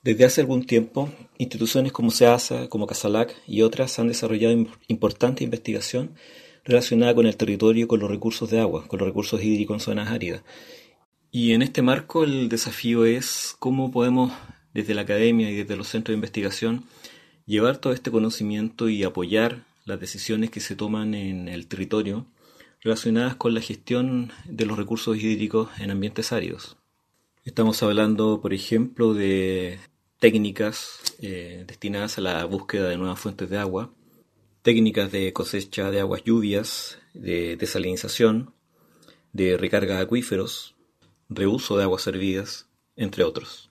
Desde hace algún tiempo, instituciones como SEASA, como Casalac y otras han desarrollado importante investigación relacionada con el territorio y con los recursos de agua, con los recursos hídricos en zonas áridas. Y en este marco el desafío es cómo podemos, desde la academia y desde los centros de investigación, llevar todo este conocimiento y apoyar las decisiones que se toman en el territorio relacionadas con la gestión de los recursos hídricos en ambientes áridos. Estamos hablando, por ejemplo, de técnicas destinadas a la búsqueda de nuevas fuentes de agua, técnicas de cosecha de aguas lluvias, de desalinización, de recarga de acuíferos, reuso de aguas servidas, entre otros.